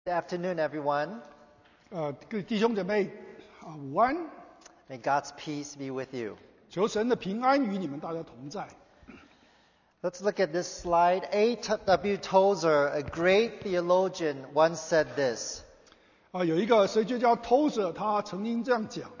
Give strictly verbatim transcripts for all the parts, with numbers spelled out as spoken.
Good afternoon, everyone. 呃，各位弟兄姐妹啊，午安！ May God's peace be with you. 求神的平安与你们大家同在。 Let's look at this slide. A W Tozer, a great theologian, once said this: 啊，有一个神学家 Tozer， 他曾经这样讲：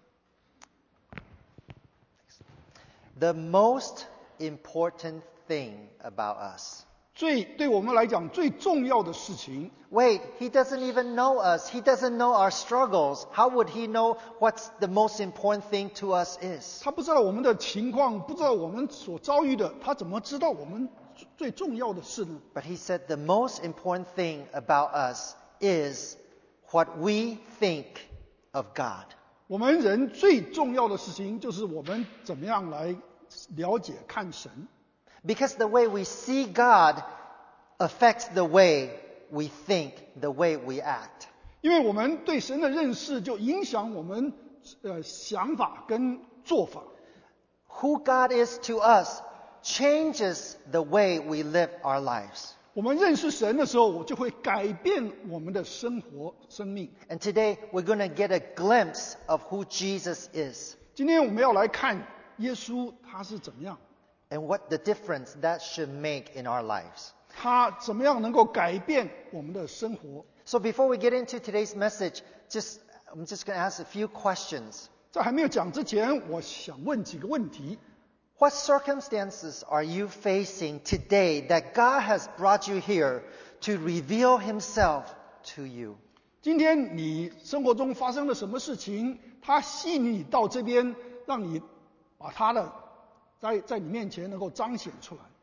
The most important thing about us. 最对我们来讲最重要的事情， Wait, he doesn't even know us. He doesn't know our struggles. How would he know what's the most important thing to us is? 他不知道我们的情况，不知道我们所遭遇的，他怎么知道我们最重要的事呢？ But he said the most important thing about us is what we think of God. 我们人最重要的事情就是我们怎么样来了解看神。 Because the way we see God affects the way we think, the way we act. 因为我们对神的认识就影响我们呃想法跟做法。 Who God is to us changes the way we live our lives. 我们认识神的时候，我就会改变我们的生活生命。 And today we're going to get a glimpse of who Jesus is 今天我们要来看耶稣他是怎么样， and what the difference that should make in our lives. 他怎么样能够改变我们的生活。 So before we get into today's message, just I'm just going to ask a few questions. 在还没有讲之前，我想问几个问题。 What circumstances are you facing today that God has brought you here to reveal himself to you? 今天你生活中发生了什么事情？他吸引你到这边，让你把他的在在你面前能够彰显出来。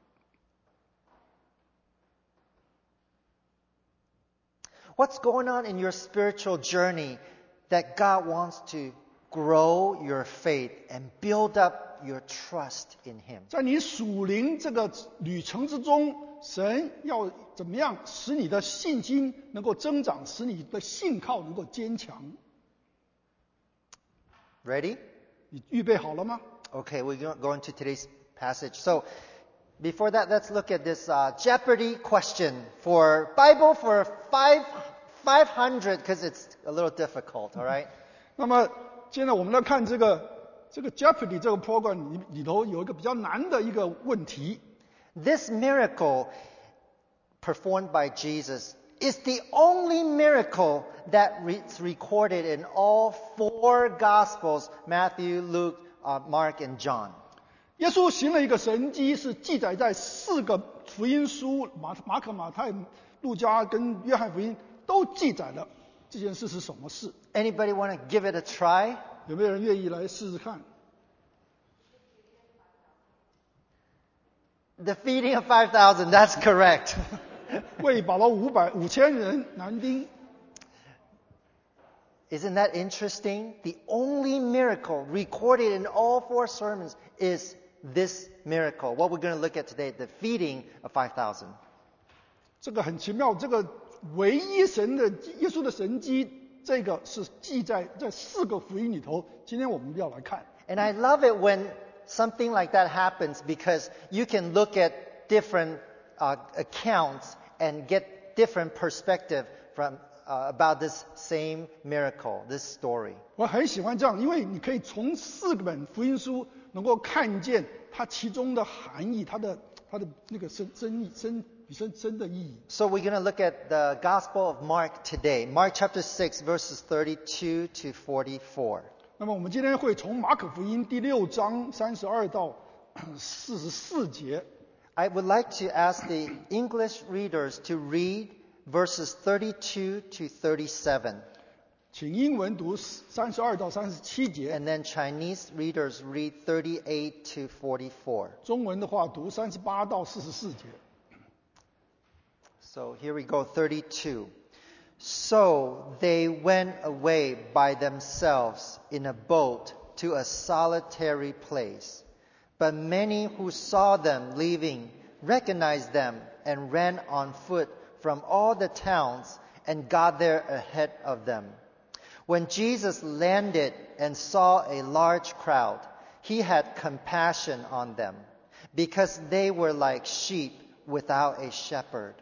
What's going on in your spiritual journey that God wants to grow your faith and build up your trust in him? 在你属灵这个旅程之中，神要怎么样使你的信心能够增长，使你的信靠能够坚强？ Ready? 你预备好了吗？ Okay, we're going to go into today's passage. So, before that, let's look at this uh, Jeopardy question for Bible for five, 500, because it's a little difficult, all right? 那么现在我们来看这个这个 Jeopardy 这个 program 里里头有一个比较难的一个问题。 This miracle performed by Jesus is the only miracle that re- is recorded in all four Gospels, Matthew, Luke, uh, Mark, and John. 耶稣行了一个神迹，是记载在四个福音书，马马可、马太、路加跟约翰福音都记载了这件事是什么事。 Anybody want to give it a try? 有没有人愿意来试试看？ The feeding of five thousand, that's correct. 喂饱了五百五千人，男丁。 Isn't that interesting? The only miracle recorded in all four sermons is this miracle. What we're going to look at today, the feeding of five thousand. 这个很奇妙，这个唯一神的耶稣的神迹，这个是记在这四个福音里头。今天我们要来看。 And I love it when something like that happens because you can look at different uh, accounts and get different perspective from uh, about this same miracle, this story. 我很喜欢这样，因为你可以从四本福音书能够看见它其中的含义，它的它的那个深深意深比深深的意义。 So we're going to look at the Gospel of Mark today. Mark chapter six, verses thirty-two to forty-four. 那么我们今天会从马可福音第六章三十二到四十四节。 I would like to ask the English readers to read verses thirty-two to thirty-seven. 请英文读三十二到三十七节， And then Chinese readers read thirty-eight to forty-four. 中文的话读三十八到四十四节。 So here we go, thirty-two. So they went away by themselves in a boat to a solitary place. But many who saw them leaving recognized them and ran on foot from all the towns and got there ahead of them. When Jesus landed and saw a large crowd, he had compassion on them because they were like sheep without a shepherd.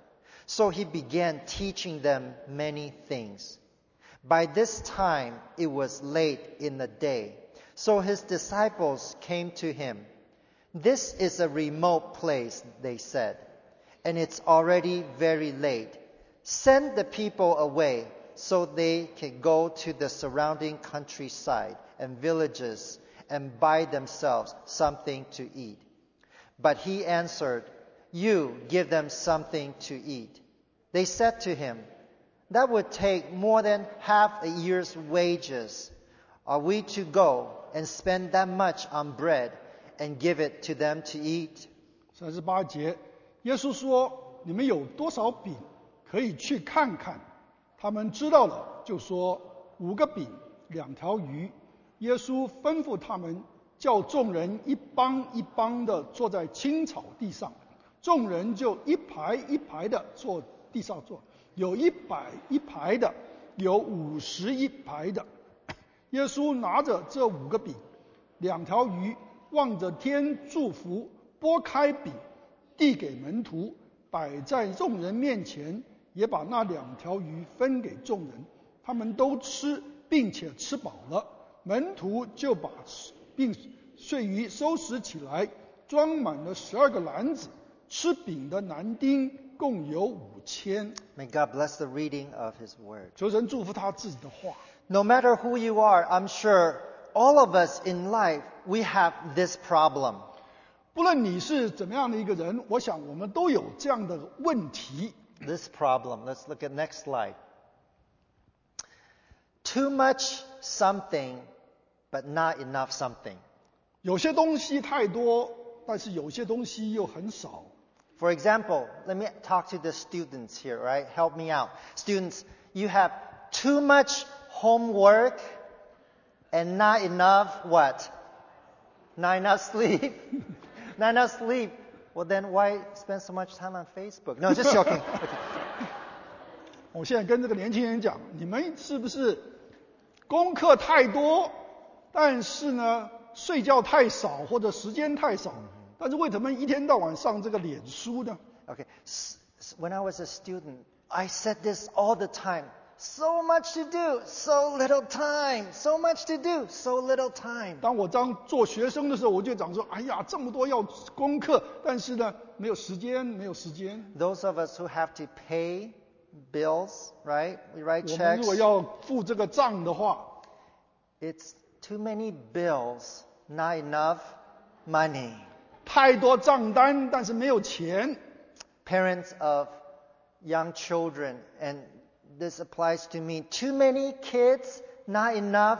So he began teaching them many things. By this time it was late in the day. So his disciples came to him. This is a remote place, they said, and it's already very late. Send the people away so they can go to the surrounding countryside and villages and buy themselves something to eat. But he answered, You give them something to eat. They said to him, That would take more than half a year's wages. Are we to go and spend that much on bread and give it to them to eat? 三十八节，耶稣说：“你们有多少饼，可以去看看。”他们知道了，就说：“五个饼，两条鱼。”耶稣吩咐他们，叫众人一帮一帮的坐在青草地上，众人就一排一排的坐地上坐，有一百一排的，有五十一排的。耶稣拿着这五个饼，两条鱼，望着天祝福，拨开饼，递给门徒，摆在众人面前，也把那两条鱼分给众人。他们都吃，并且吃饱了。门徒就把并碎鱼收拾起来，装满了十二个篮子。吃饼的男丁共有五千。 May God bless the reading of His word. 求神祝福他自己的话。 No matter who you are, I'm sure all of us in life, we have this problem. 不论你是怎么样的一个人，我想我们都有这样的问题。 This problem. Let's look at next slide. Too much something, but not enough something. 有些东西太多，但是有些东西又很少。 For example, let me talk to the students here, right? Help me out. Students, you have too much homework and not enough what? Not enough sleep. Not enough sleep. Well, then why spend so much time on Facebook? No, just joking. Okay. 我现在跟这个年轻人讲，你们是不是功课太多，但是呢睡觉太少或者时间太少？但是为什么一天到晚上这个脸书呢？ Okay. When I was a student, I said this all the time. So much to do, so little time. So much to do, so little time. 当我当做学生的时候，我就讲说：哎呀，这么多要功课，但是呢，没有时间，没有时间。 Those of us who have to pay bills, right? We write 我们如果 checks. 要付这个账的话， It's too many bills, not enough money. 太多账单，但是没有钱。 Parents of young children, and this applies to me. Too many kids, not enough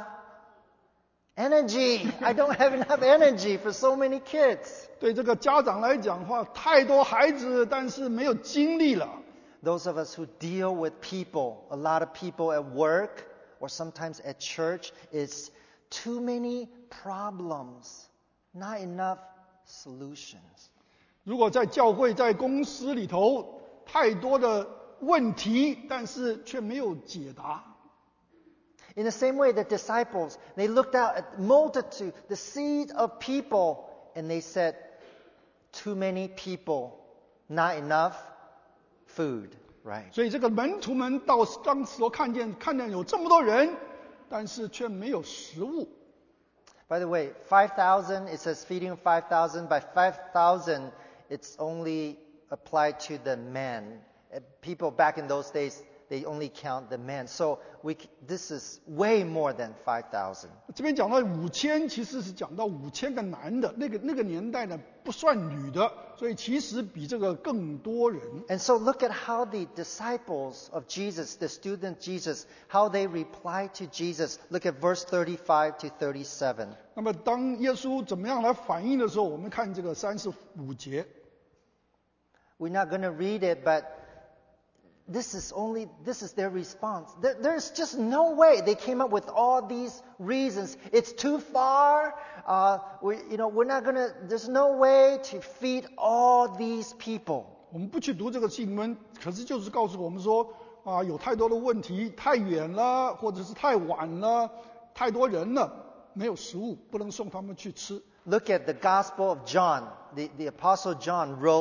energy. I don't have enough energy for so many kids. 对这个家长来讲的话，太多孩子，但是没有精力了。 Those of us who deal with people, a lot of people at work or sometimes at church, it's too many problems, not enough solutions. 如果在教会、在公司里头，太多的问题，但是却没有解答。 In the same way, the disciples, they looked out at the multitude, the sea of people, and they said, too many people, not enough food, right? 所以这个门徒们到当时候看见看见有这么多人，但是却没有食物。 By the way, five thousand, it says feeding five thousand. By five thousand, it's only applied to the men. People back in those days, they only count the men. So we, this is way more than five thousand. 这边讲到五千，其实是讲到五千个男的，那个那个年代呢不算女的，所以其实比这个更多人。 And so look at how the disciples of Jesus, the student Jesus, how they replied to Jesus. Look at verse thirty-five to thirty-seven. 那么当耶稣怎么样来反应的时候，我们看这个三十五节。 We're not going to read it, but this is only, this is their response. There, there's just no way. They came up with all these reasons. It's too far. Uh, we, you know, we're not going to, there's no way to feed all these people. 我们不去读这个经文，可是就是告诉我们说啊，有太多的问题，太远了，或者是太晚了，太多人了，没有食物，不能送他们去吃。 Look at the Gospel of John. The, the Apostle John wrote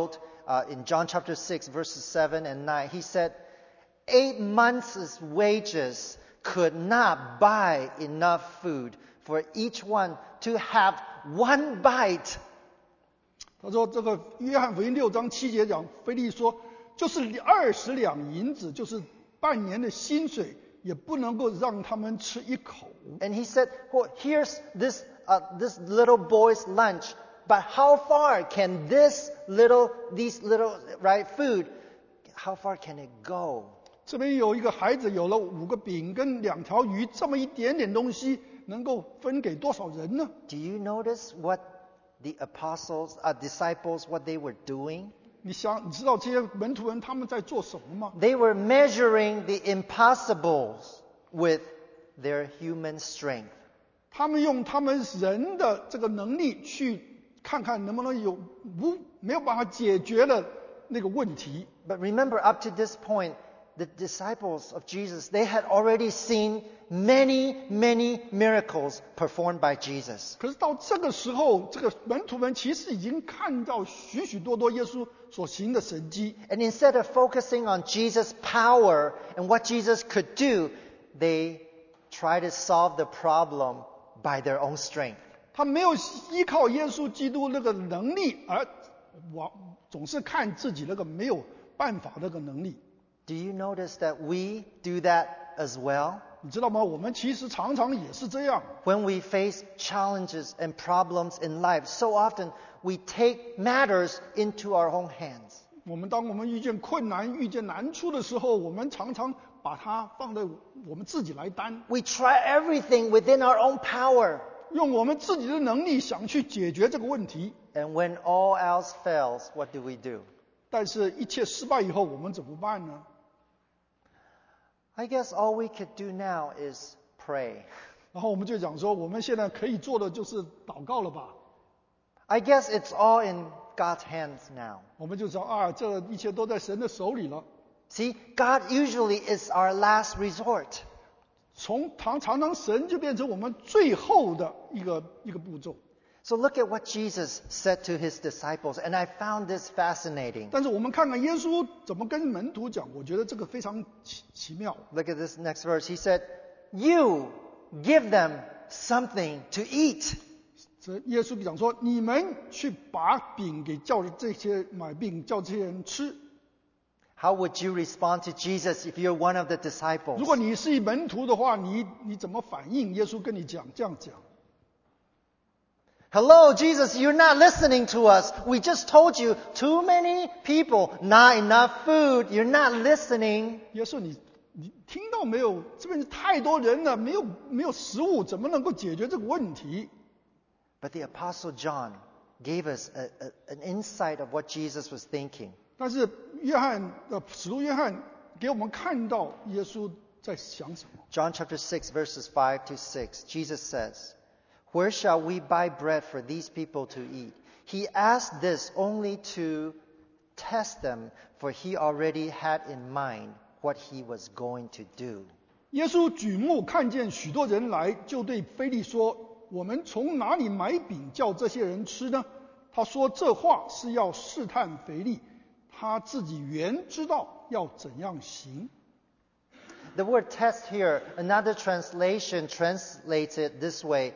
uh, in John chapter six, verses seven and nine, he said, eight months' wages could not buy enough food for each one to have one bite. 他说这个约翰福音六章七节讲，腓力说，就是二十两银子，就是半年的薪水，也不能够让他们吃一口。 And he said, well, here's this, uh, this little boy's lunch, but how far can this little, these little, right, food, how far can it go? 这边有一个孩子有了五个饼跟两条鱼，这么一点点东西能够分给多少人呢？ Do you notice what the apostles, uh, disciples, what they were doing? 你想，你知道这些门徒人他们在做什么吗？ They were measuring the impossibles with their human strength. 他们用他们人的这个能力去看看能不能有无没有办法解决的那个问题。 But remember, up to this point, the disciples of Jesus, they had already seen many, many miracles performed by Jesus. 可是到这个时候，这个门徒们其实已经看到许许多多耶稣所行的神迹。 And instead of focusing on Jesus' power and what Jesus could do, they try to solve the problem by their own strength. 他没有依靠耶稣基督那个能力，而往总是看自己那个没有办法那个能力。 Do you notice that we do that as well? 你知道吗？我们其实常常也是这样。 When we face challenges and problems in life, so often we take matters into our own hands. 我们当我们遇见困难、遇见难处的时候，我们常常把它放在我们自己来担， We try everything within our own power. 用我们自己的能力想去解决这个问题。 And when all else fails, what do we do? 但是，一切失败以后，我们怎么办呢？ I guess all we could do now is pray. 然后我们就讲说，我们现在可以做的就是祷告了吧？ I guess it's all in God's hands now. 我们就说啊，这一切都在神的手里了。 See, God usually is our last resort. 从常常常神就变成我们最后的一个一个步骤。 So look at what Jesus said to his disciples, and I found this fascinating. 但是我们看看耶稣怎么跟门徒讲，我觉得这个非常奇奇妙。 Look at this next verse. He said, "You give them something to eat." 这耶稣讲说：“你们去把饼给叫这些买饼叫这些人吃。 How would you respond to Jesus if you're one of the disciples? 如果你是一门徒的话，你你怎么反应？耶稣跟你讲这样讲。” Hello, Jesus, you're not listening to us. We just told you too many people, not enough food. You're not listening. 耶稣你，你听到没有？这边太多人了，没有没有食物，怎么能够解决这个问题？ But the Apostle John gave us a, a, an insight of what Jesus was thinking. 但是约翰呃，使徒约翰给我们看到耶稣在想什么。 John chapter six, verses five to six, Jesus says, "Where shall we buy bread for these people to eat?" He asked this only to test them, for he already had in mind what he was going to do. 耶稣举目看见许多人来，就对腓力说：“我们从哪里买饼叫这些人吃呢？”他说这话是要试探腓力，他自己原知道要怎样行。 The word test here, another translation translates it this way.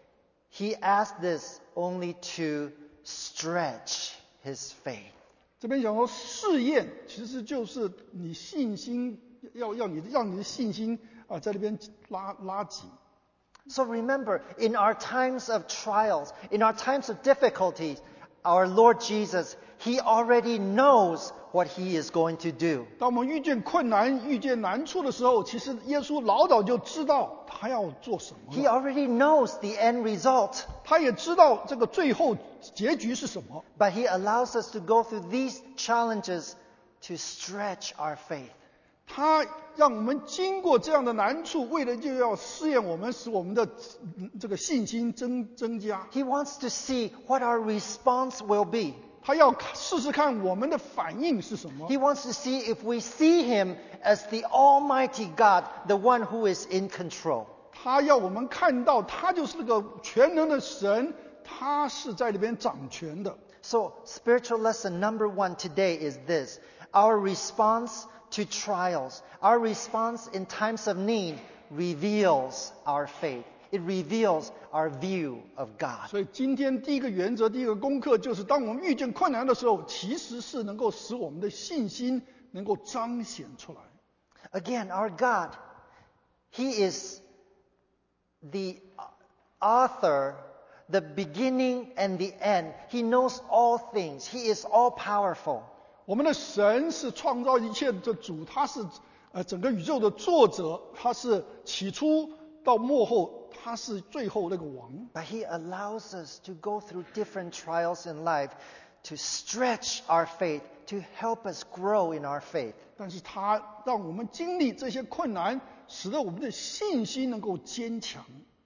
He asked this only to stretch his faith. 这边讲说试验，其实就是你信心要要你让你的信心啊在那边拉拉紧。 So remember, in our times of trials, in our times of difficulties, our Lord Jesus, He already knows what He is going to do. 当我们遇见困难、遇见难处的时候，其实耶稣老早就知道他要做什么 He 了， already knows the end result. 他也知道这个最后结局是什么。 But He allows us to go through these challenges to stretch our faith. 他让我们经过这样的难处，为了就要试验我们，使我们的嗯这个信心增增加。 He wants to see what our response will be. 他要试试看我们的反应是什么。 He wants to see if we see Him as the Almighty God, the one who is in control. 他要我们看到，他就是那个全能的神，他是在里边掌权的。 So, spiritual lesson number one today is this. Our response to trials, our response in times of need reveals our faith. It reveals our view of God. 所以今天第一个原则，第一个功课就是，当我们遇见困难的时候，其实是能够使我们的信心能够彰显出来。 Again, our God, He is the author, the beginning and the end. He knows all things. He is all powerful. 我们的神是创造一切的主，他是呃整个宇宙的作者，他是起初到末后，他是最后那个王。 But He allows us to go through different trials in life to stretch our faith, to help us grow in our faith. 但是他让我们经历这些困难，使得我们的信心能够坚强。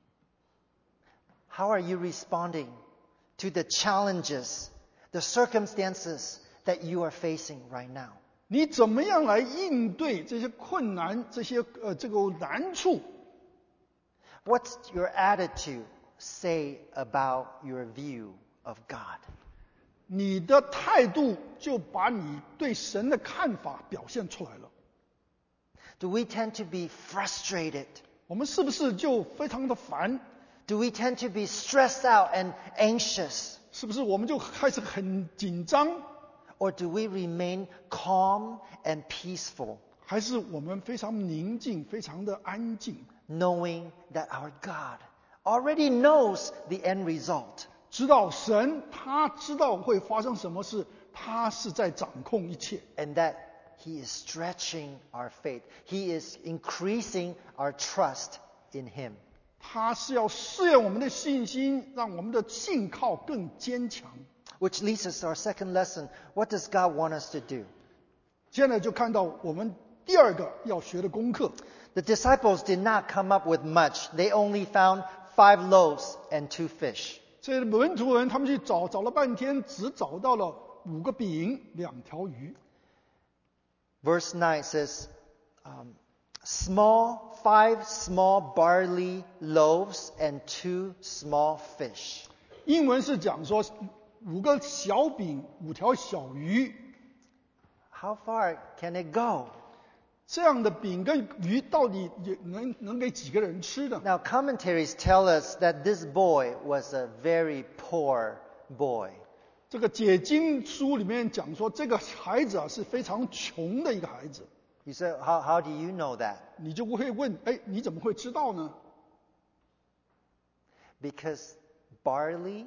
How are you responding to the challenges, the circumstances that you are facing right now? 你怎么样来应对这些困难，这些呃这个难处？ What's your attitude say about your view of God? 你的态度就把你对神的看法表现出来了。 Do we tend to be frustrated? 我们是不是就非常的烦？ Do we tend to be stressed out and anxious? 是不是我们就开始很紧张？ Or do we remain calm and peaceful, 还是我们非常宁静，非常的安静， knowing that our God already knows the end result? 知道神他知道会发生什么事，他是在掌控一切， And that He is stretching our faith. He is increasing our trust in Him. 他是要试验我们的信心，让我们的信靠更坚强。 Which leads us to our second lesson. What does God want us to do? 现在就看到我们第二个要学的功课。 The disciples did not come up with much. They only found five loaves and two fish. 这些门徒人他们去找找了半天，只找到了五个饼两条鱼。 Verse nine says, um, small, five small barley loaves and two small fish. 英文是讲说五个小饼五条小鱼， How far can it go? 这样的饼跟鱼到底也能能给几个人吃的？ Now, commentaries tell us that this boy was a very poor boy. 这个解经书里面讲说，这个孩子啊是非常穷的一个孩子。 You say, how, how do you know that? 你就会问，哎，你怎么会知道呢？ Because barley,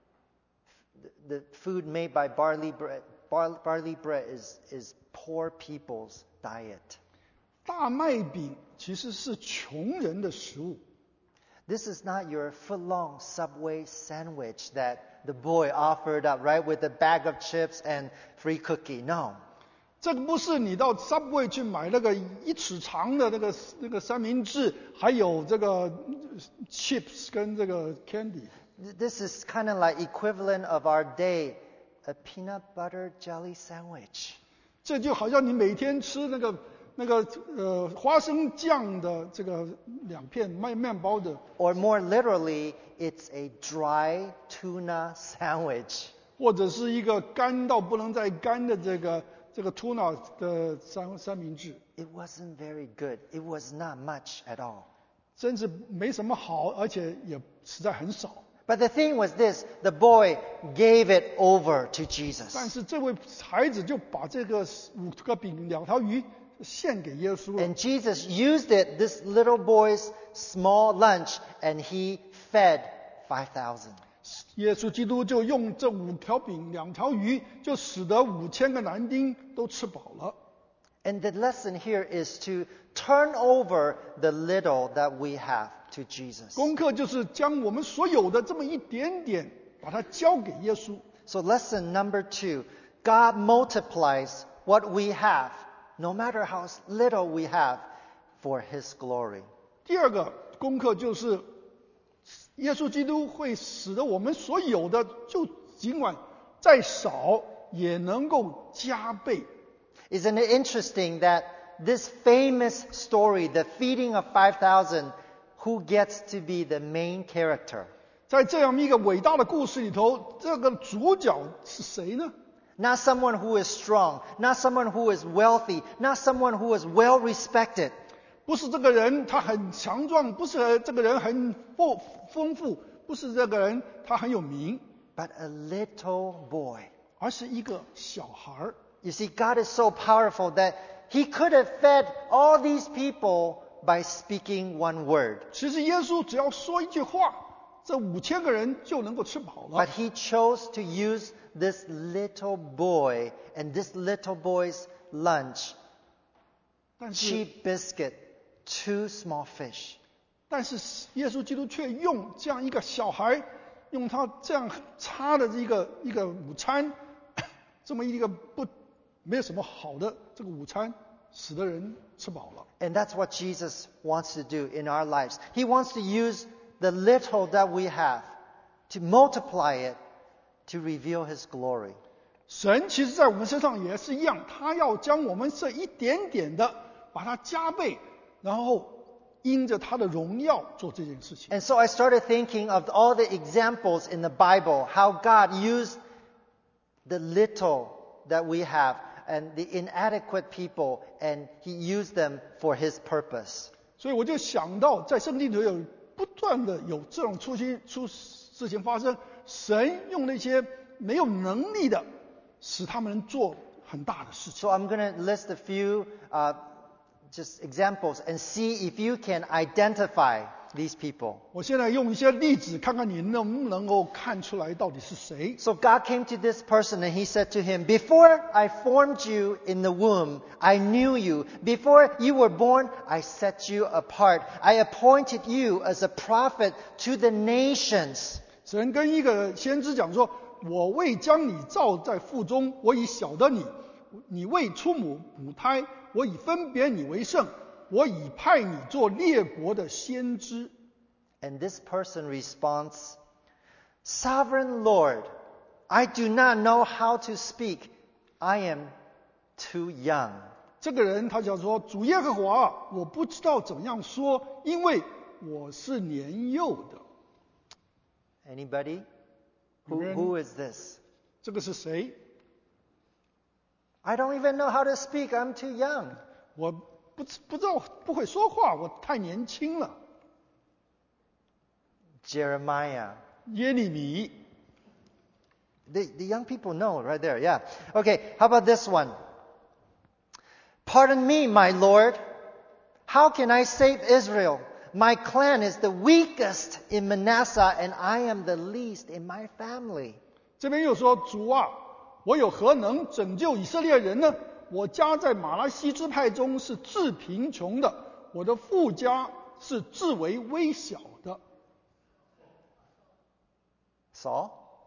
the, the food made by barley bread, bar, barley bread is, is poor people's diet. 大麦饼其实是穷人的食物。 This is not your foot-long Subway sandwich that the boy offered up, right, with a bag of chips and free cookie. No. 这个不是你到 Subway 去买那个一尺长的那个那个三明治，还有这个 chips 跟这个 candy。 This is kind of like equivalent of our day, a peanut butter jelly sandwich. 这就好像你每天吃那个那个呃花生酱的这个两片面面包的， Or more literally, it's a dry tuna sandwich. 或者是一个干到不能再干的这个这个 tuna 的三三明治， It wasn't very good. It was not much at all. 真是没什么好，而且也实在很少。 But the thing was this, the boy gave it over to 但 Jesus. 是这位孩子就把这个五个饼两条鱼献给耶稣了。 And Jesus used it, this little boy's small lunch, and he fed five thousand. 耶稣基督就用这五条饼两条鱼，就使得五千个男丁都吃饱了。 And the lesson here is to turn over the little that we have to Jesus. 功课就是将我们所有的这么一点点，把它交给耶稣。 So lesson number two, God multiplies what we have, no matter how little we have, for His glory. 第二个功课就是，耶稣基督会使得我们所有的，就尽管再少，也能够加倍。 Isn't it interesting that this famous story, the feeding of five thousand, who gets to be the main character? 在这样一个伟大的故事里头，这个主角是谁呢？ Not someone who is strong, not someone who is wealthy, not someone who is well respected. 不是这个人他很强壮，不是这个人很丰丰富，不是这个人他很有名， But a little boy. 而是一个小孩儿。 You see, God is so powerful that He could have fed all these people by speaking one word. 其实耶稣只要说一句话，这五千个人就能够吃饱了。 But He chose to use this little boy and this little boy's lunch, 但是 cheap biscuit, two small fish. 但是耶稣基督却用这样一个小孩，用他这样差的一个一个午餐，这么一个不没有什么好的这个午餐，使得人吃饱了。 And that's what Jesus wants to do in our lives. He wants to use the little that we have to multiply it to reveal His glory. 神其实在我们身上也是一样，他要将我们这一点点的把它加倍，然后因着他的荣耀做这件事情。 And so I started thinking of all the examples in the Bible, how God used the little that we have and the inadequate people, and He used them for His purpose. 所以我就想到，在圣经里有不断的有这种出现出事情发生，神用那些没有能力的，使他们做很大的事情。 So I'm going to list a few uh, just examples and see if you can identify these people. 我现在用一些例子，看看你能不能够看出来到底是谁。 So God came to this person and He said to him, "Before I formed you in the womb, I knew you. Before you were born, I set you apart. I appointed you as a prophet to the nations." 神跟一个先知讲说：“我未将你造在腹中，我已晓得你；你未出母母胎，我已分别你为圣，我已派你做列国的先知。” And this person responds, "Sovereign Lord, I do not know how to speak. I am too young." 这个人他讲说：“主耶和华啊，我不知道怎样说，因为我是年幼的。” Anybody? Who, Amen. who is this? 这个是谁？ I don't even know how to speak. I'm too young. 我不不知道，不会说话，我太年轻了。 Jeremiah. 耶利米， The, the young people know right there, yeah. Okay, how about this one? "Pardon me, my Lord. How can I save Israel? My clan is the weakest in Manasseh, and I am the least in my family." 这边又说：“主啊，我有何能拯救以色列人呢？我家在马拉西支派中是至贫穷的，我的父家是至为微小的。” Saul?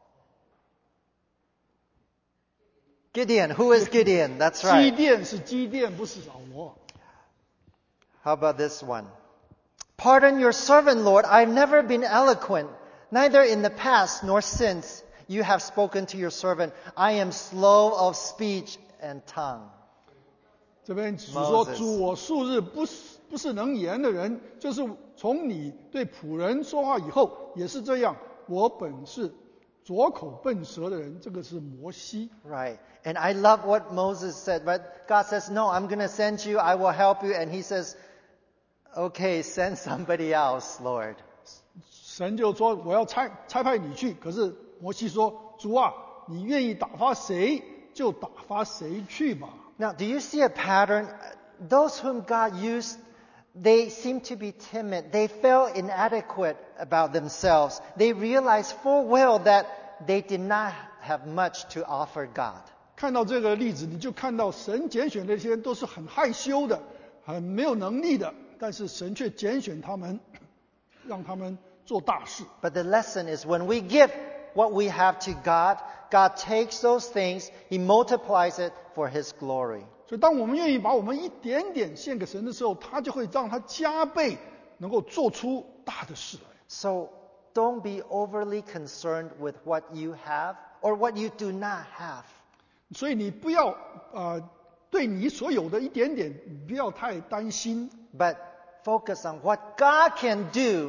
Gideon. Who is Gideon? That's 基 right. 甸是基甸，不是扫罗。 How about this one? "Pardon your servant, Lord. I've never been eloquent, neither in the past nor since you have spoken to your servant. I am slow of speech and tongue." 这边只说 Moses 主我素日不是不是能言的人，就是从你对仆人说话以后也是这样。我本是拙口笨舌的人，这个是摩西。 Right. And I love what Moses said, but God says, "No, I'm going to send you. I will help you." And He says, "Okay, send somebody else, Lord." 神就说我要差差派你去，可是摩西说：“主啊，你愿意打发谁就打发谁去吧。” Now, do you see a pattern? Those whom God used, they seem to be timid. They felt inadequate about themselves. They realized full well that they did not have much to offer God. 看到这个例子，你就看到神拣选的这些人都是很害羞的，很没有能力的，但是神却拣选他们，让他们做大事。 But the lesson is when we give what we have to God, God takes those things, He multiplies it for His glory. 所以，当我们愿意把我们一点点献给神的时候，他就会让他加倍，能够做出大的事来。 So don't be overly concerned with what you have or what you do not have. 所以你不要呃，对你所有的一点点，不要太担心， But focus on what God can do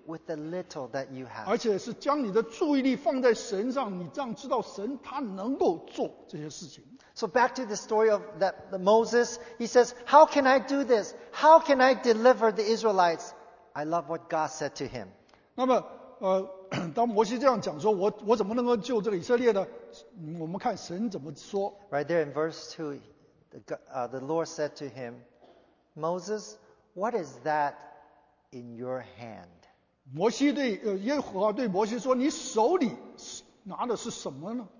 with the little that you 而 have. 且是将你的注意力放在神上，你这样知道神他能够做这些事情。 So back to the story of that the Moses, he says, how can I do this? How can I deliver the Israelites? I love what God said to him. 那么，呃，当摩西这样讲说，我我怎么能够救这个以色列呢？嗯我们看神怎么说。 Right there in verse two, the, uh, the Lord said to him, Moses, what is that in your hand? 摩西对呃耶和华对摩西说：“你手里拿的是什么呢？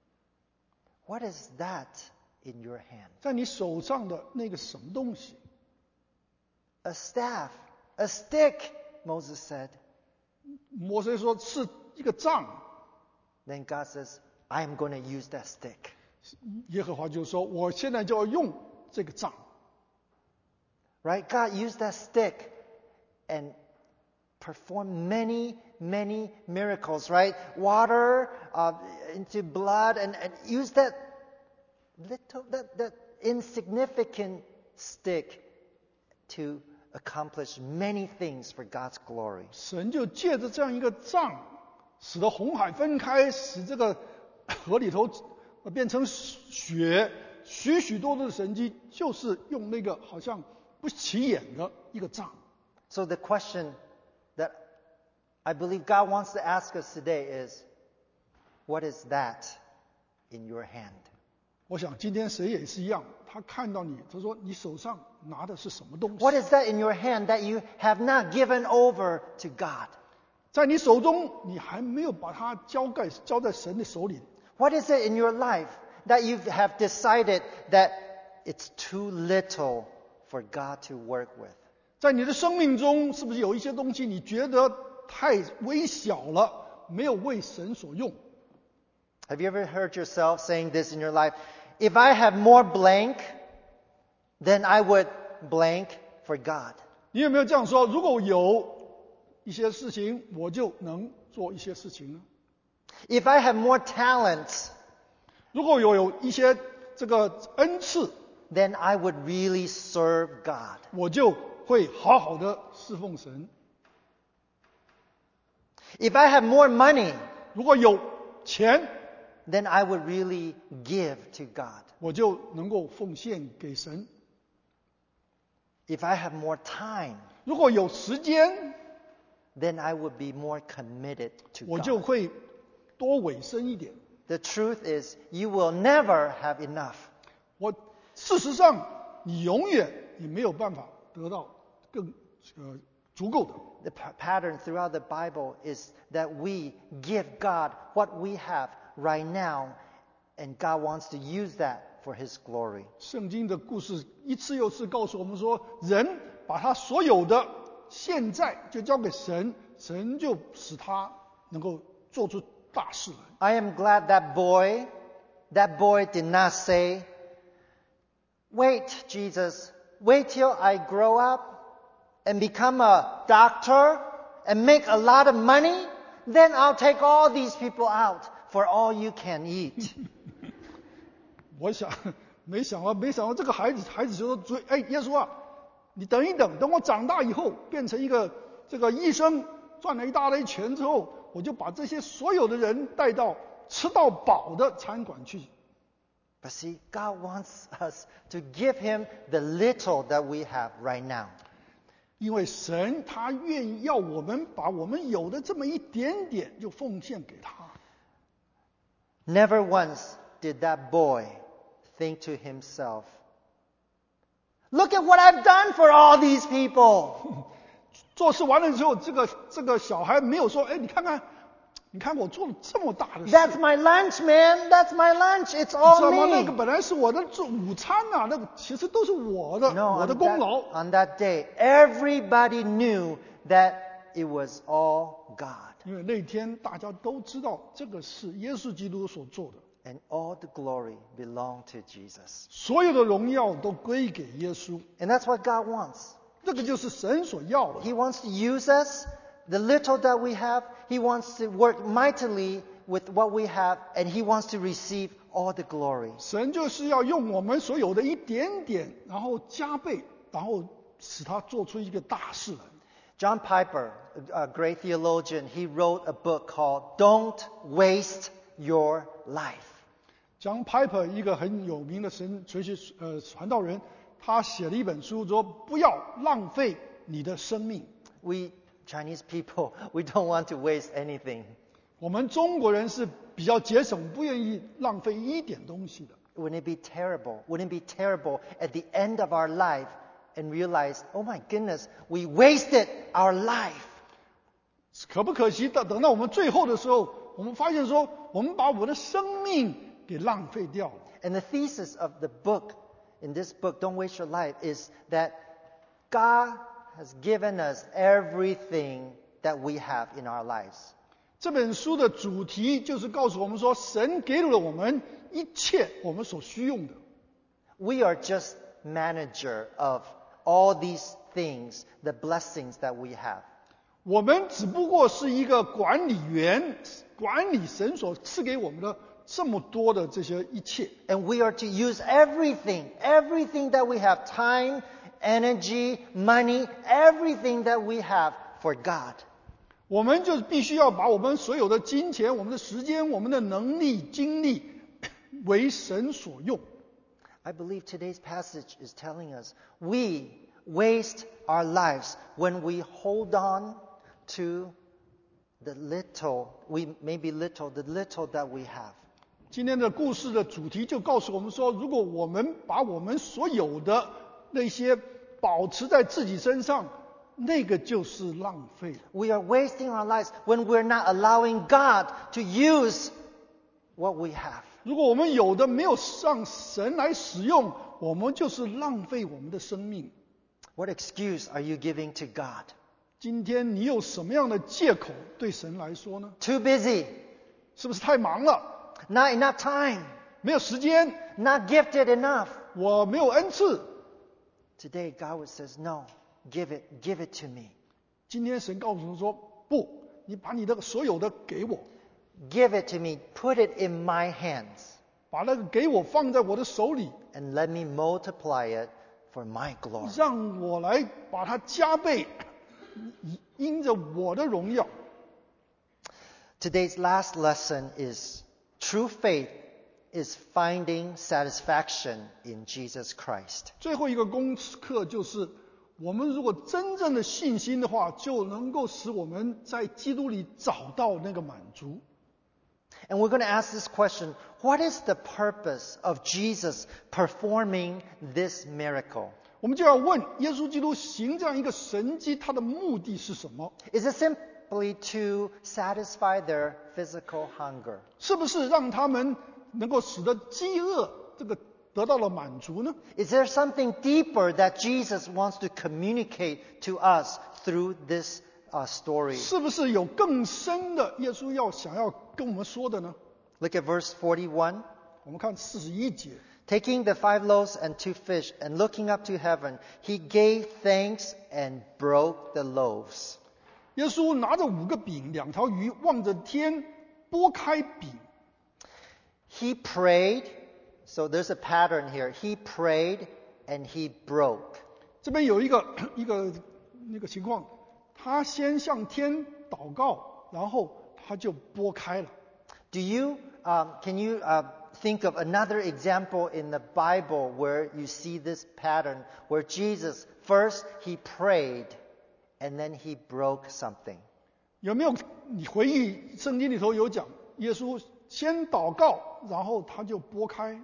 What is that in your hand? 在你手上的那个什么东西？” A staff, a stick, Moses said. 摩西说是一个杖。 Then God says, I am going to use that stick. 耶和华就说：“我现在就要用这个杖。” Right? God used that stick and performed many, many miracles, right? Water uh, into blood and, and used that little, that, that insignificant stick to accomplish many things for God's glory. 神就借着这样一个杖，使得红海分开，使这个河里头变成血，许许多多的神迹，就是用那个好像不起眼的一个杖。 So the question that I believe God wants to ask us today is, what is that in your hand? 我想今天神也是一样，他看到你，他说你手上拿的是什么东西？ What is that in your hand that you have not given over to God? 在你手中，你还没有把它交盖交在神的手里。 What is it in your life that you have decided that it's too little for God to work with? 在你的生命中，是不是有一些东西你觉得太微小了，没有为神所用？ Have you ever heard yourself saying this in your life? If I have more blank, then I would blank for God. 你有没有这样说？如果有一些事情，我就能做一些事情呢？ If I have more talents, 如果有有一些这个恩赐， then I would really serve God. 我就会好好的侍奉神。 If I have more money, 如果有钱， then I would really give to God. 我就能够奉献给神。 If I have more time, 如果有时间， then I would be more committed to 我就 God. 会多委身一点。 The truth is, you will never have enough. 我事实上，你永远也没有办法得到更呃足够的。 The p- pattern throughout the Bible is that we give God what we have right now, and God wants to use that for His glory. 圣经的故事一次又次告诉我们说，人把他所有的现在就交给神，神就使他能够做出大事来。 I am glad that boy, that boy did not say, wait, Jesus, wait till I grow up and become a doctor and make a lot of money, then I'll take all these people out for all you can eat. 我想，没想到，没想到这个孩子，孩子就说：“哎，耶稣啊，你等一等，等我长大以后变成一个这个医生，赚了一大堆钱之后，我就把这些所有的人带到吃到饱的餐馆去。” But see, God wants us to give Him the little that we have right now. 因为神他愿意要我们把我们有的这么一点点就奉献给他。 Never once did that boy think to himself, look at what I've done for all these people. 做事完了之后，这个这个小孩没有说：“哎，你看看，你看我做了这么大的事。” That's my lunch, man. That's my lunch. It's 知 all 道吗？那个 me. 本来是我的做午餐呐、那个其实都是我的 No, 我的 on 功 that, 劳。 on that day, everybody knew that it was all God. 因为那天大家都知道这个是耶稣基督所做的， And all the glory belonged to Jesus. 所有的荣耀都归给耶稣。 And that's what God wants. 这个就是神所要的。 He wants to use us, the little that we have. He wants to work mightily with what we have, and He wants to receive all the glory. 神就是要用我们所有的一点点，然后加倍，然后使他做出一个大事来。 John Piper, a great theologian, he wrote a book called Don't Waste Your Life. John Piper 一个很有名的神哲学呃传道人，他写了一本书说不要浪费你的生命。 We Chinese people, we don't want to waste anything. 我们中国人是比较节省，不愿意浪费一点东西的。 Wouldn't it be terrible? Wouldn't it be terrible at the end of our life and realize, oh my goodness, we wasted our life? 可不可惜的？等到我们最后的时候，我们发现说，我们把我的生命给浪费掉了。 And the thesis of the book, in this book, Don't Waste Your Life, is that God has given us everything that we have in our lives. 这本书的主题就是告诉我们说，神给了我们一切我们所需用的。 We are just manager of all these things, the blessings that we have. 我们只不过是一个管理员，管理神所赐给我们的这么多的这些一切。 And we are to use everything, everything that we have, time, energy, money, everything that we have for God. 我们就必须要把我们所有的金钱、我们的时间、我们的能力、精力为神所用。 I believe today's passage is telling us we waste our lives when we hold on to the little, we maybe little, the little that we have. 今天的故事的主题就告诉我们说，如果我们把我们所有的那些保持在自己身上，那个就是浪费。 We are wasting our lives when we're not allowing God to use what we have. 如果我们有的没有让神来使用，我们就是浪费我们的生命。 What excuse are you giving to God? 今天你有什么样的借口对神来说呢？ Too busy, 是不是太忙了？ not enough time, 没有时间？ not gifted enough. 我没有恩赐？ Today, God says, no, give it, give it to me. 今天神告诉我说，不，你把你的所有的给我， Give it to me, put it in my hands, 把那个给我放在我的手里， and let me multiply it for my glory. 让我来把它加倍，因着我的荣耀。 Today's last lesson is true faith is finding satisfaction in Jesus Christ. 最后一个功课就是，我们如果真正的信心的话，就能够使我们在基督里找到那个满足。 And we're going to ask this question, what is the purpose of Jesus performing this miracle? 我们就要问，耶稣基督行这样一个神迹，他的目的是什么？ Is it simply to satisfy their physical hunger? 是不是让他们能够使得饥饿这个得到了满足呢？ Is there something deeper that Jesus wants to communicate to us through this uh, story? 是不是有更深的耶稣要想要跟我们说的呢？ Look at verse forty-one. 我们看四十一节， Taking the five loaves and two fish and looking up to heaven, he gave thanks and broke the loaves. 耶稣拿着五个饼、两条鱼，望着天，拨开饼。 He prayed, so there's a pattern here. He prayed and he broke. 这边有一个一个那个情况，他先向天祷告，然后他就拨开了。 Do you, um, can you uh, think of another example in the Bible where you see this pattern, where Jesus, first he prayed and then he broke something? 有没有你回忆圣经里头有讲，耶稣先祷告，然后他就拨开。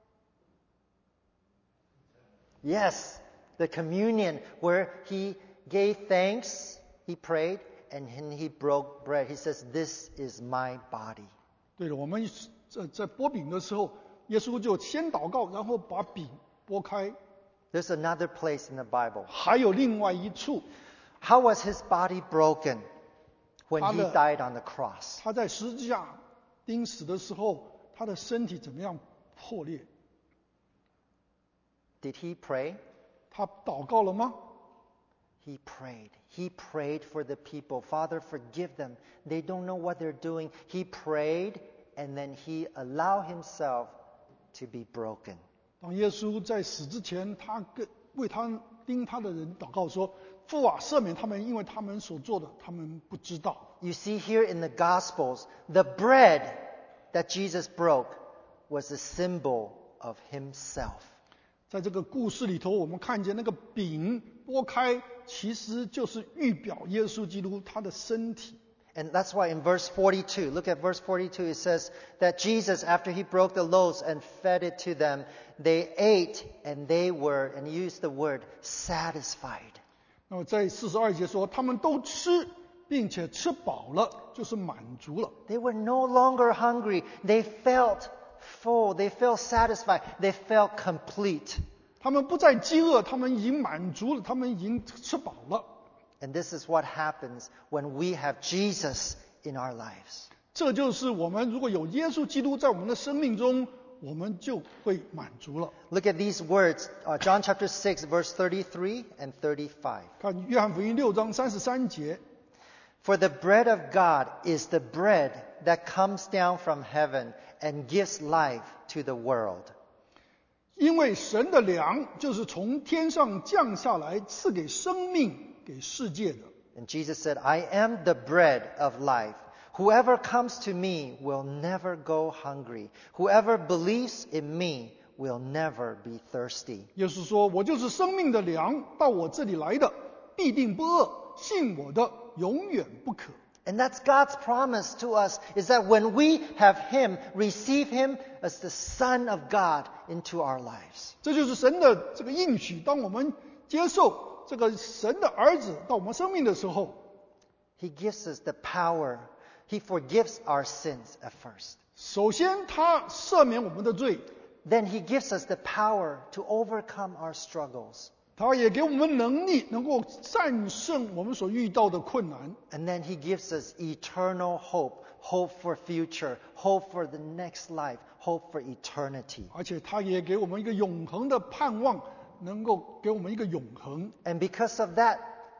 Yes, the communion where he gave thanks, he prayed, and then he broke bread. He says, this is my body. 对了，我们在在拨饼的时候，耶稣就先祷告，然后把饼拨开。 There's another place in the Bible. 还有另外一处， How was his body broken when he Father- died on the cross? 他在十字架钉死的时候，他的身体怎么样破裂？ Did he pray? 他祷告了吗？ He prayed. He prayed for the people. Father, forgive them. They don't know what they're doing. He prayed and then he allowed himself to be broken. 当耶稣在死之前，他跟为他钉他的人祷告说：“ 父啊，赦免他们，因为他们所做的，他们不知道。 You see here in the Gospels, the bread that Jesus broke was a symbol of himself. 在这个故事里头，我们看见那个饼拨开，其实就是预表耶稣基督他的身体。 And that's why in verse forty-two, look at verse forty-two, it says that Jesus, after he broke the loaves and fed it to them, they ate and they were, and he used the word, satisfied. 那么在四十二节说，他们都吃，并且吃饱了，就是满足了。 They were no longer hungry. They felt full. They felt satisfied. They felt complete. 他们不再饥饿，他们已经满足了，他们已经吃饱了。 And this is what happens when we have Jesus in our lives. 这就是我们如果有耶稣基督在我们的生命中，我们就会满足了。 Look at these words, uh, John chapter six, verse thirty-three and thirty-five. 看约翰福音六章三十三节， For the bread of God is the bread that comes down from heaven and gives life to the world. 因为神的粮就是从天上降下来，赐给生命给世界的。 And Jesus said, I am the bread of life. Whoever comes to me will never go hungry. Whoever believes in me will never be thirsty. 耶稣说：“我就是生命的粮，到我这里来的必定不饿，信我的永远不渴。” And that's God's promise to us, is that when we have Him, receive Him as the Son of God into our lives. 这就是神的这个应许。当我们接受这个神的儿子到我们生命的时候， He gives us the power. He forgives our sins at first. 首先他赦免我们的罪， Then He gives us the power to overcome our struggles. 他也给我们能力，能够战胜我们所遇到的困难。 And then He gives us eternal hope, hope for future, hope for the next life, hope for eternity. 而且他也给我们一个永恒的盼望，能够给我们一个永恒。 And because of that,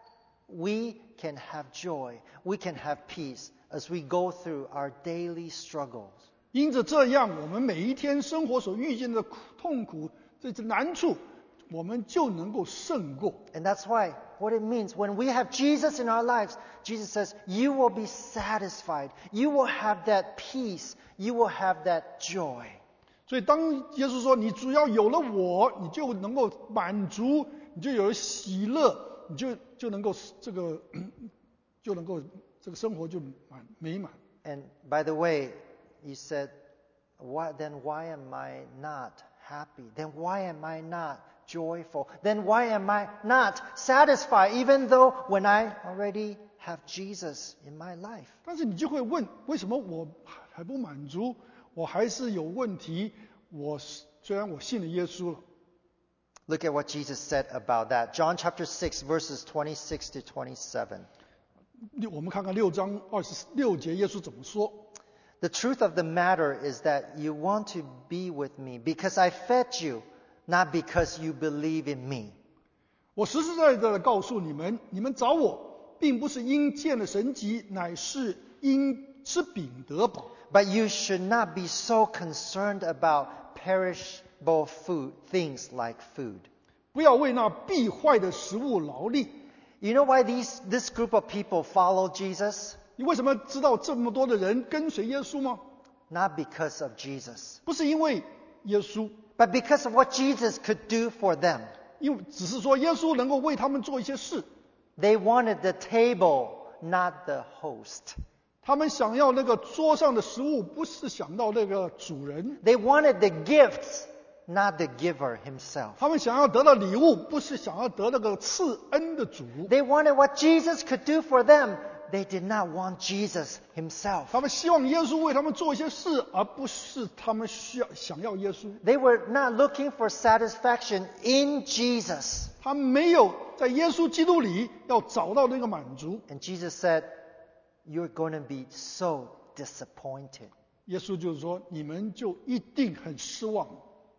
we can have joy, we can have peace as we go through our daily struggles. 因着这样，我们每一天生活所遇见的苦痛苦、这些难处，我们就能够胜过。 And that's why what it means when we have Jesus in our lives, Jesus says, you will be satisfied. You will have that peace. You will have that joy. 所以当耶稣说你只要有了我，你就能够满足，你就有了喜乐，你就就能够这个就能够这个生活就满美满。 And by the way, you said, why, then why am I not happy? Then why am I not joyful? Then why am I not satisfied, even though when I already have Jesus in my life? 但是你就会问，为什么我还不满足？我还是有问题。我虽然我信了耶稣了。 Look at what Jesus said about that. John chapter six, verses twenty-six to twenty-seven. 我们看看六章二十六节，耶稣怎么说？ The truth of the matter is that you want to be with me because I fed you, not because you believe in me. 我实实在在的告诉你们，你们找我，并不是因见了神迹，乃是因吃饼得饱。 But you should not be so concerned about perishable food, things like food. 不要为那必坏的食物劳力。 You know why these, this group of people follow Jesus? 你为什么知道这么多的人跟随耶稣吗？ Not because of Jesus, 不是因为耶稣， but because of what Jesus could do for them. 因为只是说耶稣能够为他们做一些事。 They wanted the table, not the host. 他们想要那个桌上的食物，不是想到那个主人； They wanted the gifts, not the giver himself. 他们想要得到礼物，不是想要得那个赐恩的主。 They wanted what Jesus could do for them. They did not want Jesus himself. 他们希望耶稣为他们做一些事，而不是他们需要想要耶稣。 They were not looking for satisfaction in Jesus. 他们没有在耶稣基督里要找到那个满足。 And Jesus said, you're going to be so disappointed. 耶稣就是说，你们就一定很失望。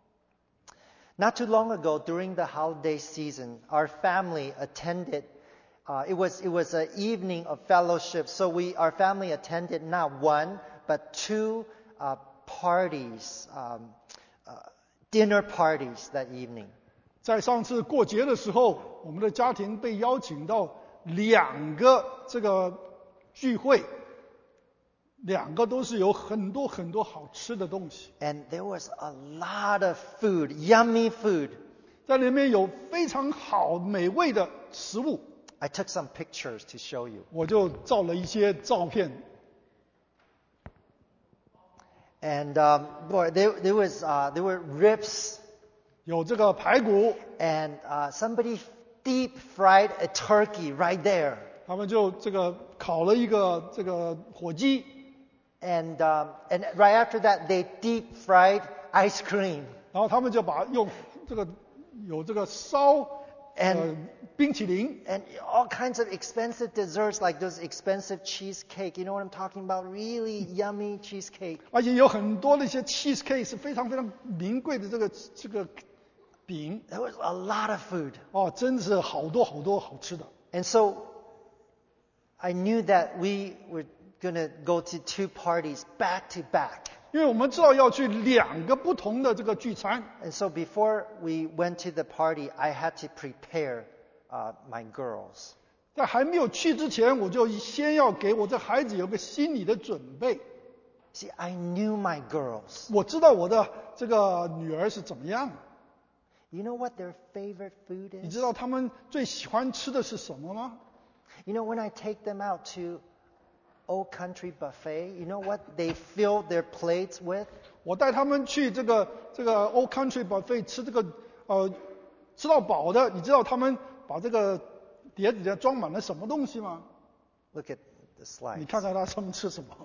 Not too long ago, during the holiday season, our family attended. Uh, it was it was an evening of fellowship. So we our family attended not one but two uh, parties, um, uh, dinner parties that evening. 在上次过节的时候，我们的家庭被邀请到两个这个聚会，两个都是有很多很多好吃的东西。 And there was a lot of food, yummy food. 在里面有非常好美味的食物。 I took some pictures to show you. 我就照了一些照片。 And um, boy, there, there was uh, there were ribs, 有这个排骨， and uh, somebody deep fried a turkey right there. 他们就这个烤了一个这个火鸡， And um, and right after that, they deep fried ice cream. 然后他们就把用这个有这个烧呃 And 冰淇淋， and all kinds of expensive desserts like those expensive cheesecake. You know what I'm talking about? Really yummy cheesecake. 而且有很多的一些 cheesecake 是非常非常名贵的这个这个饼 There was a lot of food. 哦，真的是好多好多好吃的。 And so I knew that we were going to go to two parties back to back. 因为我们知道要去两个不同的这个聚餐， And so before we went to the party, I had to prepare uh, my girls. 在还没有去之前，我就先要给我这孩子有个心理的准备。 See, I knew my girls. 我知道我的这个女儿是怎么样， You know what their favorite food 你 is? 知道他们最喜欢吃的是什么吗？ You know, when I take them out to Old Country Buffet, you know what they fill their plates with? 我带他们去这个这个 Old Country Buffet 吃这个呃吃到饱的，你知道他们把这个碟子里装满了什么东西吗？ Look at the 你 slide. 看看他他们吃什么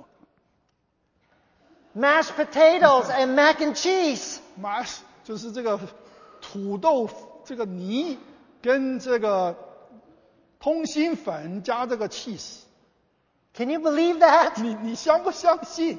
Mashed potatoes and mac and cheese. ，mash 就是这个土豆这个泥跟这个通心粉加这个 cheese， Can you believe that? 你你相不相信？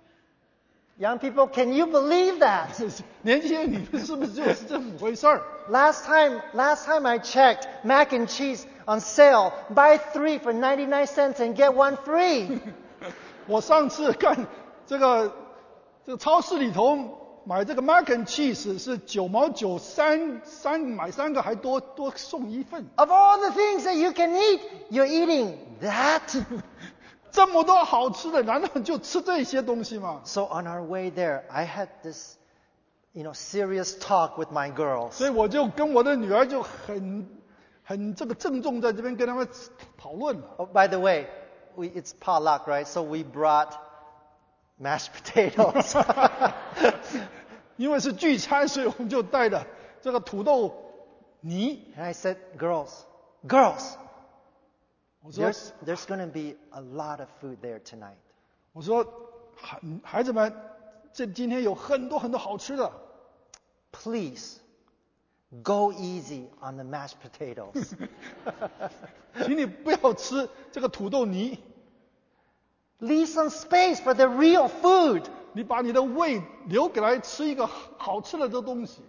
Young people, can you believe that? 年轻人，你们是不是就是这么回事儿？ Last time, last time I checked, mac and cheese on sale. Buy three for ninety-nine cents and get one free. 我上次看这个这个超市里头买这个 mac and cheese 是九毛九，三三买三个还多多送一份。 Of all the things that you can eat, you're eating that. 这么多好吃的，难道就吃这些东西吗？ So on our way there, I had this, you know, serious talk with my girls. 所以我就跟我的女儿就很很这个郑重在这边跟他们讨论了。 Oh, by the way, we, it's potluck, right? So we brought mashed potatoes. 因为是聚餐，所以我们就带着这个土豆泥。 And I said, girls, girls, 我说 there's, there's going to be a lot of food there tonight. 我说孩孩子们，这今天有很多很多好吃的， Please go easy on the mashed potatoes. 请你不要吃这个土豆泥， Leave some space for the real food. 你把你的胃留给来吃一个好吃的这东西。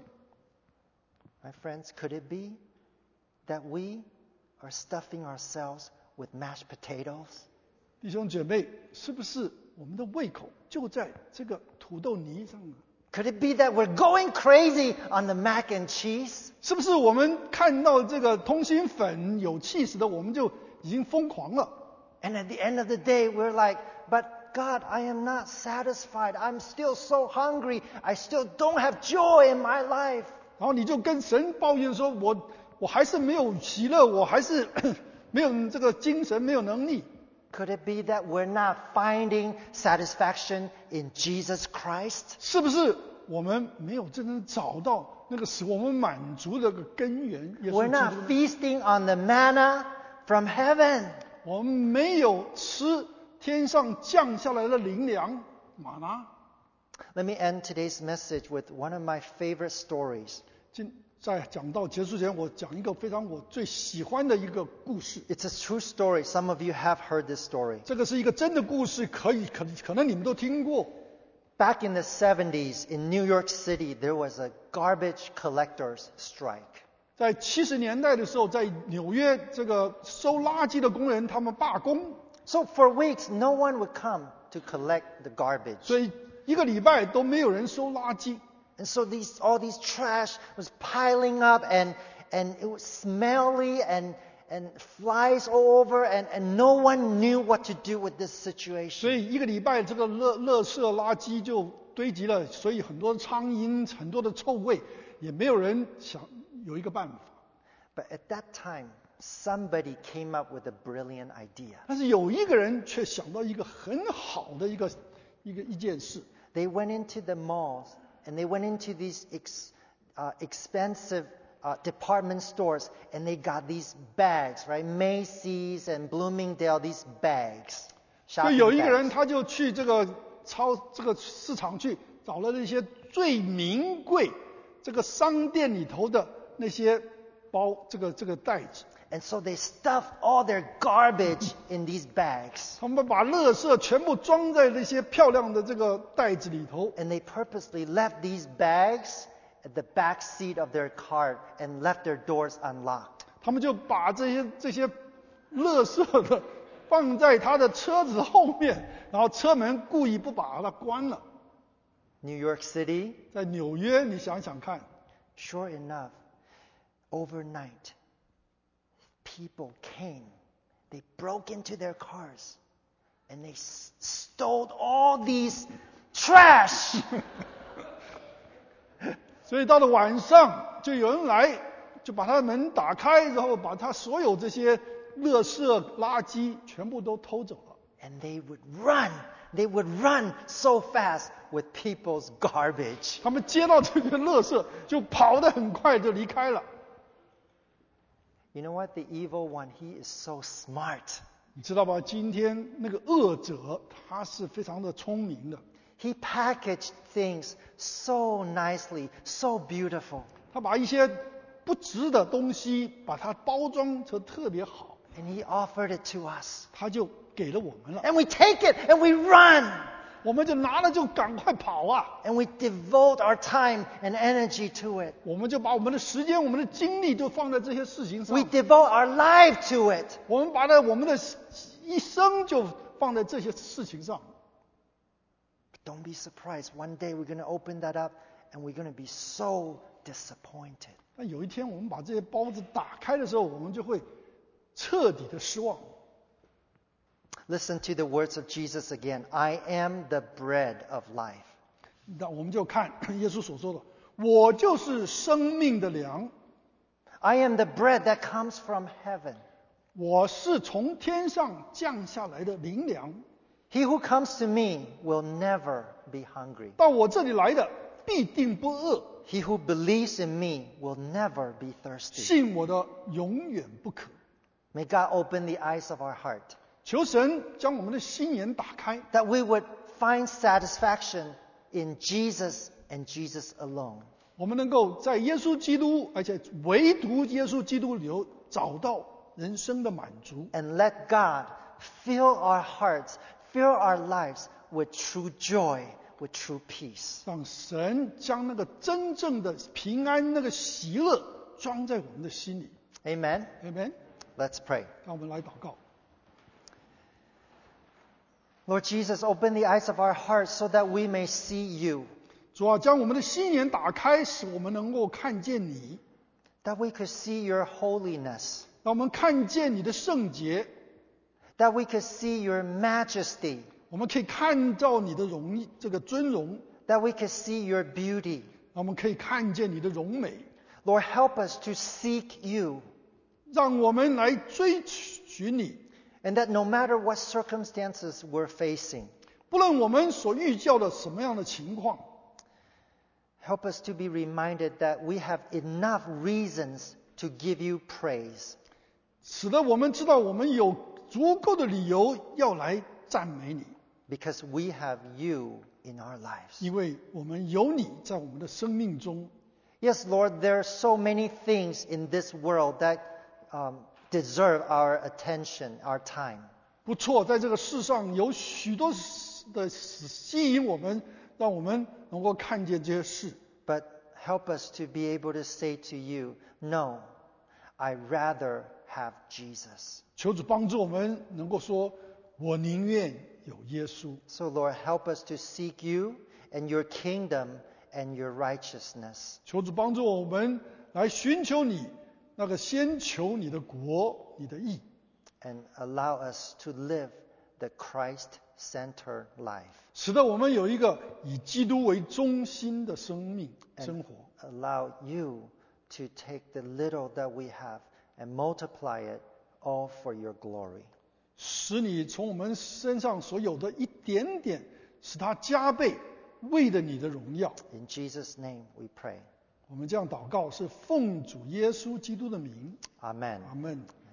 My friends, could it be that we are stuffing ourselves with mashed potatoes? 弟兄姐妹，是不是我们的胃口就在这个土豆泥上呢？ Could it be that we're going crazy on the mac and cheese? 是不是我们看到这个通心粉有气死的，我们就已经疯狂了？ And at the end of the day, we're like, but God, I am not satisfied. I'm still so hungry. I still don't have joy in my life. 然后你就跟神抱怨说：“我我还是没有喜乐，我还是没有这个精神，没有能力。” Could it be that we're not finding satisfaction in Jesus Christ? 是不是我们没有真正找到那个使我们满足的个根源？耶稣 We're 基 not 督呢 feasting on the manna from heaven. 我们没有吃天上降下来的灵粮玛拿。 Let me end today's message with one of my favorite stories. 今在讲到结束前，我讲一个非常我最喜欢的一个故事。 It's a true story. Some of you have heard this story. 这个是一个真的故事，可以可可能你们都听过。 Back in the seventies in New York City, there was a garbage collectors strike. 在七十年代的时候，在纽约这个收垃圾的工人他们罢工， So for weeks, no one would come to collect the garbage. 所以一个礼拜都没有人收垃圾。 And so these all these trash was piling up, and and it was smelly, and and flies all over, and, and no one knew what to do with this 所 situation. 以一个礼拜这个垃垃圾垃圾就堆积了，所以很多苍蝇，很多的臭味，也没有人想有一个办法。 But at that time, somebody came up with a brilliant idea. 但是有一个人却想到一个很好的一个一个一件事， They went into the malls, and they went into these ex, uh, expensive uh, department stores, and they got these bags, right? Macy's and Bloomingdale, these bags. 就 shopping 有一个人 bags. 他就去这个超这个市场去找了那些最名贵这个商店里头的那些包这个这个袋子， And so they stuffed all their garbage in these bags. 他们把垃圾全部装在那些漂亮的这个袋子里头， And they purposely left these bags at the back seat of their car and left their doors unlocked. 他们就把这些这些垃圾的放在他的车子后面，然后车门故意不把它关了。 New York City, 在纽约，你想想看， sure enough, overnight, people came. They broke into their cars and they s- stole all these trash. 所以到了晚上，就有人来，就把他的门打开，然后把他所有这些垃圾垃圾全部都偷走了。 And they would run. They would run so fast with people's garbage. 他们接到这个垃圾，就跑得很快，就离开了。 You know what? The evil one, he is so smart. 你知道吧？今天那个恶者，他是非常的聪明的， He packaged things so nicely, so beautiful. 他把一些不值的东西，把它包装得特别好， And he offered it to us. 他就给了我们了。 And we take it and we run. 我们就拿了就赶快跑啊！ And we devote our time and energy to it. 我们就把我们的时间、我们的精力都放在这些事情上 We，devote our life to it. 我们把它我们的一生就放在这些事情上。 But don't be surprised. One day we're going to open that up and we're going to be so disappointed. 但有一天我们把这些包子打开的时候，我们就会彻底的失望。 Listen to the words of Jesus again. I am the bread of life. 那我们就看耶稣所说的：“我就是生命的粮， I am the bread that comes from heaven. 我是从天上降下来的灵粮。 He who comes to me will never be hungry. 到我这里来的必定不饿， He who believes in me will never be thirsty. 信我的永远不渴。” May God open the eyes of our heart, 求神将我们的心眼打开， that we would find satisfaction in Jesus and Jesus alone. 我们能够在耶稣基督，而且唯独耶稣基督里头找到人生的满足。 And let God fill our hearts, fill our lives with true joy, with true peace. 让神将那个真正的平安、那个喜乐装在我们的心里。 Amen? Amen。 Let's pray. 让我们来祷告。 Lord Jesus, open the eyes of our hearts so that we may see you, 主啊，将我们的心眼打开，使我们能够看见你， that we could see your holiness, 让我们看见你的圣洁， that we could see your majesty, 我们可以看到你的荣这个尊荣， that we could see your beauty. 让我们可以看见你的荣美， Lord, help us to seek you, 让我们来追寻你。 and that no matter what circumstances we're facing, 不论我们所遇到的什么样的情况， help us to be reminded that we have enough reasons to give you praise, 使得我们知道我们有足够的理由要来赞美你， because we have you in our lives. 因为我们有你在我们的生命中。 Yes, Lord, there are so many things in this world that um, deserve our attention, our time. 不错，在这个世上有许多的吸引我们，让我们能够看见这些事。 But help us to be able to say to you, no, I rather have Jesus. 求主帮助我们能够说，我宁愿有耶稣。 So, Lord, help us to seek you and your kingdom and your righteousness. 求主帮助我们来寻求你，那个先求你的国，你的义， And allow us to live the Christ-centered life. 使得我们有一个以基督为中心的生命 And 生活。 allow you to take the little that we have and multiply it all for your glory. 使你从我们身上所有的一点点，使它加倍，为了你的荣耀。 In Jesus' name we pray. 我们这样祷告，是奉主耶稣基督的名。 Amen. 阿们。